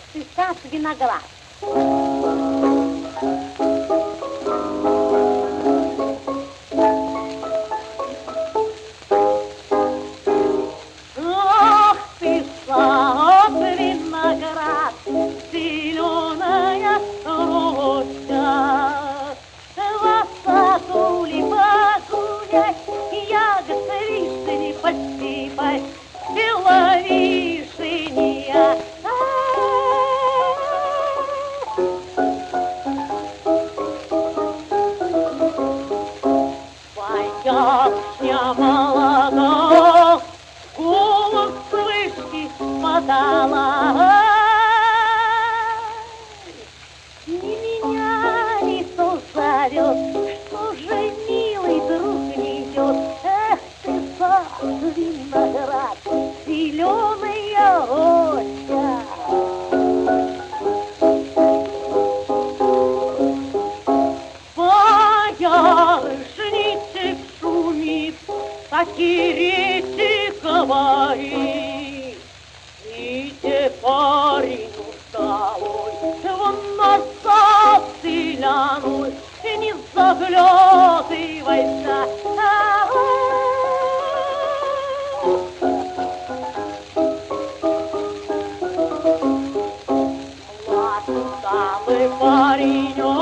ты сад виноград. Ох ты, сад виноград, зеленая роща. Высоту ли погулять, ягод вишни пощипать, села вишня. Боярышня молода, голос с вышки подала. Не меня ли то зовет, что же милый друг не идет? Эх ты, сад, виноград, зеленая роща. Боярышничек шумит, такие говорит. Идите, парень усталый, вон назад зеленый, не заглядывайся. Усталый парень.